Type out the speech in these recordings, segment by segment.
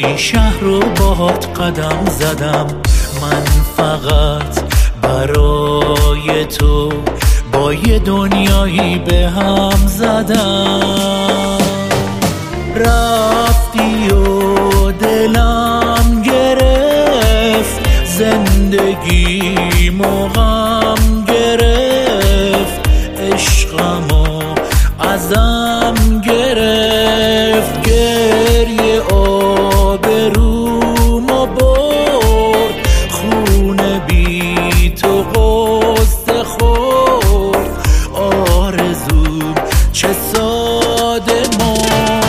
این شهر رو باهات قدم زدم، من فقط برای تو با یه دنیایی به هم زدم. رفتی و دلم گرفت، زندگیمو غم گرفت، عشقمو ازم گرفت، گریه آبرومو برد، خونه بی تو غصه خورد، آرزوم چه ساده مرد.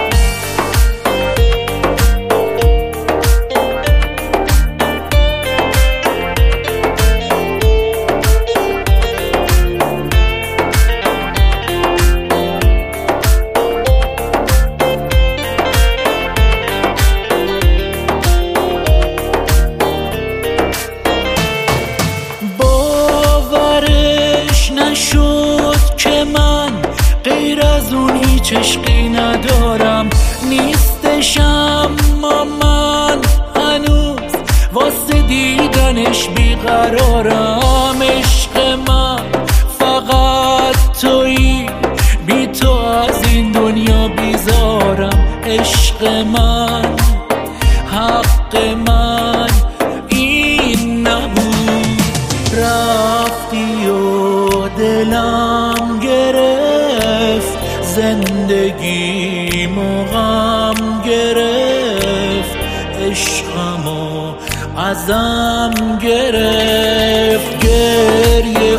نشد که من غیر از اون هیچ عشقی ندارم، نیستش اما من هنوز واسه دیدنش بیقرارم. عشق من فقط تویی، بی تو از این دنیا بیزارم. عشق من، حق من این نبود. رفتی و دلم گرفت، زندگیمو غم گرفت، عشقمو ازم گرفت، گریه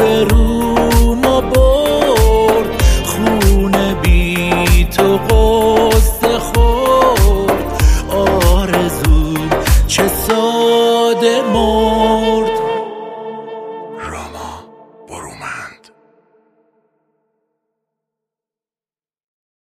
آبرومو برد، خونه بی تو